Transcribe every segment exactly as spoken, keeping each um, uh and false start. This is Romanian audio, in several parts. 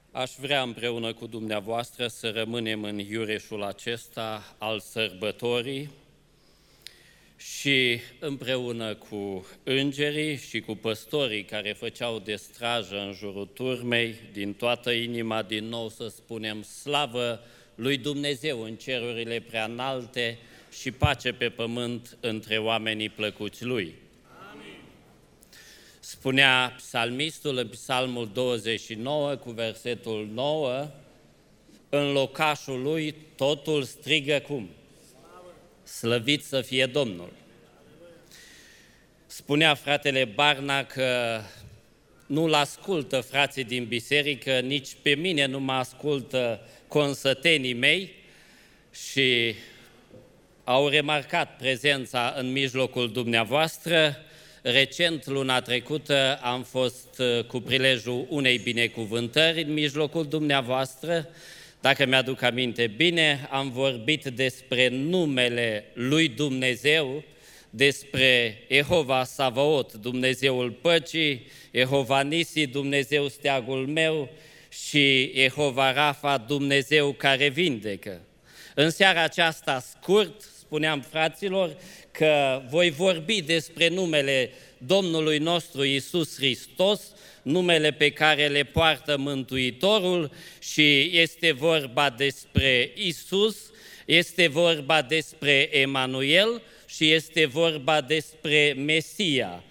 Aș vrea împreună cu dumneavoastră să rămânem în iureșul acesta al sărbătorii și împreună cu îngerii și cu păstorii care făceau de strajă în jurul turmei, din toată inima din nou să spunem slavă lui Dumnezeu în cerurile preanalte și pace pe pământ între oamenii plăcuți Lui. Spunea psalmistul în psalmul douăzeci și nouă cu versetul nouă, în locașul lui totul strigă cum? Slăvit să fie Domnul! Spunea fratele Barna că nu-l ascultă frații din biserică, nici pe mine nu mă ascultă consătenii mei și au remarcat prezența în mijlocul dumneavoastră. Recent, luna trecută, am fost cu prilejul unei binecuvântări în mijlocul dumneavoastră. Dacă mi-aduc aminte bine, am vorbit despre numele lui Dumnezeu, despre Jehova Savaot, Dumnezeul păcii, Jehova Nisi, Dumnezeu steagul meu și Jehova Rafa, Dumnezeu care vindecă. În seara aceasta, scurt, spuneam fraților că voi vorbi despre numele Domnului nostru Iisus Hristos, numele pe care le poartă Mântuitorul, și este vorba despre Iisus, este vorba despre Emanuel și este vorba despre Mesia.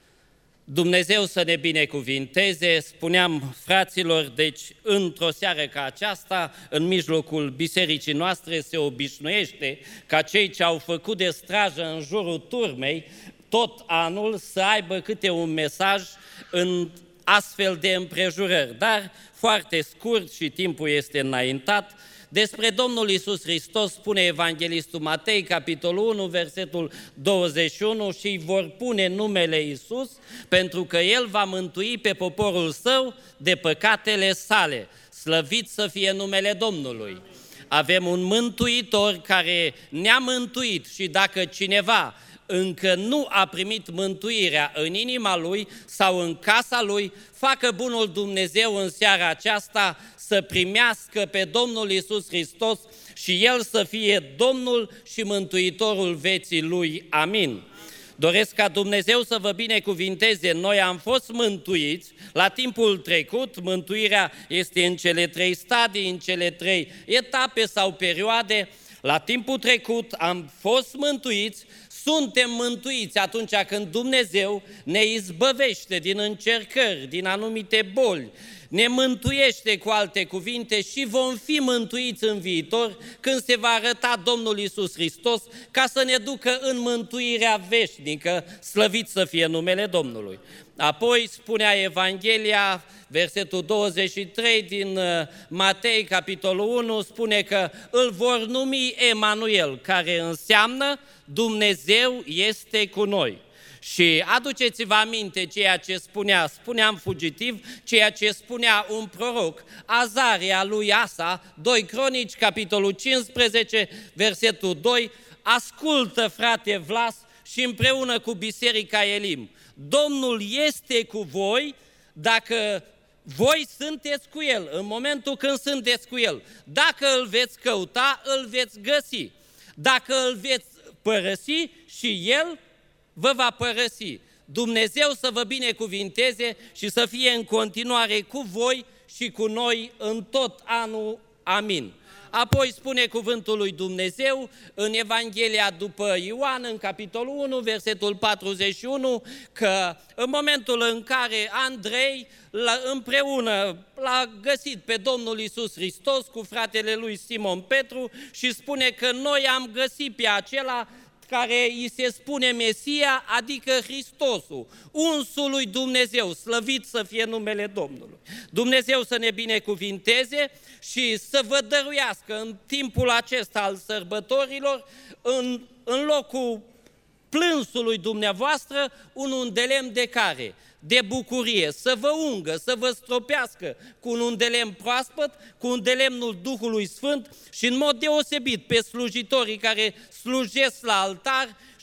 Dumnezeu să ne binecuvinteze. Spuneam fraților, deci într-o seară ca aceasta, în mijlocul bisericii noastre se obișnuiește ca cei ce au făcut de strajă în jurul turmei tot anul să aibă câte un mesaj în astfel de împrejurări, dar foarte scurt și timpul este înaintat. Despre Domnul Iisus Hristos spune Evanghelistul Matei, capitolul unu, versetul douăzeci și unu, și îi vor pune numele Iisus pentru că El va mântui pe poporul Său de păcatele sale. Slăvit să fie numele Domnului! Avem un mântuitor care ne-a mântuit și dacă cineva încă nu a primit mântuirea în inima lui sau în casa lui, facă bunul Dumnezeu în seara aceasta să primească pe Domnul Iisus Hristos și El să fie Domnul și Mântuitorul vieții lui. Amin. Doresc ca Dumnezeu să vă binecuvinteze. Noi am fost mântuiți la timpul trecut. Mântuirea este în cele trei stadii, în cele trei etape sau perioade. La timpul trecut am fost mântuiți. Suntem mântuiți atunci când Dumnezeu ne izbăvește din încercări, din anumite boli, ne mântuiește, cu alte cuvinte, și vom fi mântuiți în viitor când se va arăta Domnul Iisus Hristos ca să ne ducă în mântuirea veșnică, slăvit să fie numele Domnului. Apoi spunea Evanghelia, versetul douăzeci și trei din Matei, capitolul unu, spune că îl vor numi Emanuel, care înseamnă Dumnezeu este cu noi. Și aduceți-vă aminte ceea ce spunea, spuneam fugitiv, ceea ce spunea un proroc, Azaria lui Asa, doi Cronici, capitolul cincisprezece, versetul doi, ascultă, frate Vlas, și împreună cu Biserica Elim, Domnul este cu voi dacă voi sunteți cu El, în momentul când sunteți cu El. Dacă îl veți căuta, îl veți găsi. Dacă îl veți părăsi, și El vă va părăsi. Dumnezeu să vă binecuvinteze și să fie în continuare cu voi și cu noi în tot anul. Amin. Apoi spune cuvântul lui Dumnezeu în Evanghelia după Ioan, în capitolul unu, versetul patruzeci și unu, că în momentul în care Andrei la, împreună l-a găsit pe Domnul Iisus Hristos cu fratele lui Simon Petru și spune că noi am găsit pe acela care îi se spune Mesia, adică Hristosul, unsul lui Dumnezeu, slăvit să fie numele Domnului. Dumnezeu să ne binecuvinteze și să vă dăruiască în timpul acesta al sărbătorilor, în, în locul plânsului dumneavoastră, un undelemn de care? De bucurie, să vă ungă, să vă stropească cu un undelemn proaspăt, cu undelemnul Duhului Sfânt și în mod deosebit pe slujitorii care slujesc la altar. Știți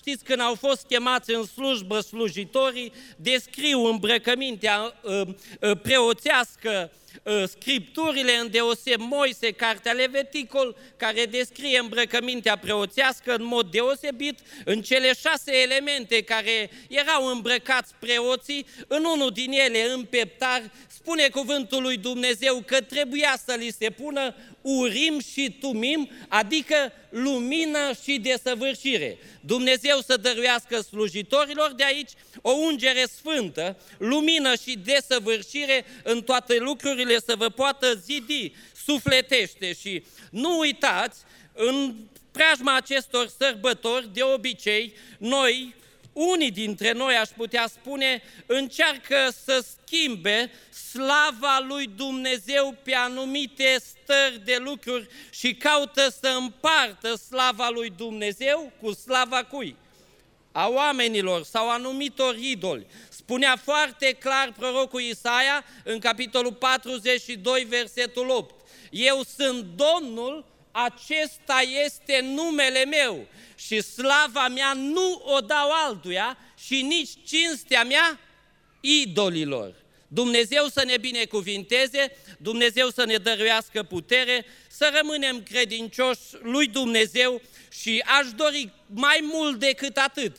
știți, când au fost chemați în slujbă slujitorii, descriu îmbrăcămintea uh, uh, preoțească, uh, scripturile, îndeoseb Moise, cartea Leviticul, care descrie îmbrăcămintea preoțească în mod deosebit, în cele șase elemente care erau îmbrăcați preoții, în unul din ele, în peptar, spune cuvântul lui Dumnezeu că trebuia să li se pună urim și tumim, adică lumină și desăvârșire. Dumnezeu să dăruiască slujitorilor de aici o ungere sfântă, lumină și desăvârșire în toate lucrurile, să vă poată zidi sufletește. Și nu uitați, în preajma acestor sărbători, de obicei, noi, unii dintre noi, aș putea spune, încearcă să schimbe slava lui Dumnezeu pe anumite stări de lucruri și caută să împartă slava lui Dumnezeu cu slava cui? A oamenilor sau anumitor idoli. Spunea foarte clar prorocul Isaia în capitolul patruzeci și doi, versetul opt. Eu sunt Domnul, acesta este numele meu și slava mea nu o dau altuia și nici cinstea mea idolilor. Dumnezeu să ne binecuvinteze, Dumnezeu să ne dăruiască putere, să rămânem credincioși lui Dumnezeu și aș dori mai mult decât atât.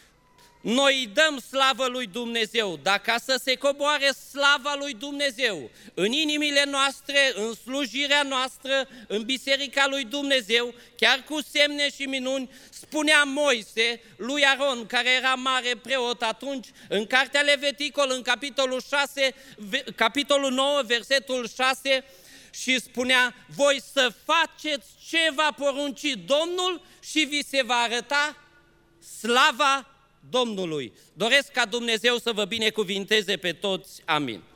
Noi îi dăm slavă lui Dumnezeu, dar ca să se coboare slava lui Dumnezeu în inimile noastre, în slujirea noastră, în biserica lui Dumnezeu, chiar cu semne și minuni, spunea Moise lui Aron, care era mare preot atunci, în cartea Leviticul, în capitolul șase, capitolul nouă, versetul șase, și spunea, voi să faceți ce va porunci Domnul și vi se va arăta slava Domnului. Doresc ca Dumnezeu să vă binecuvinteze pe toți. Amin.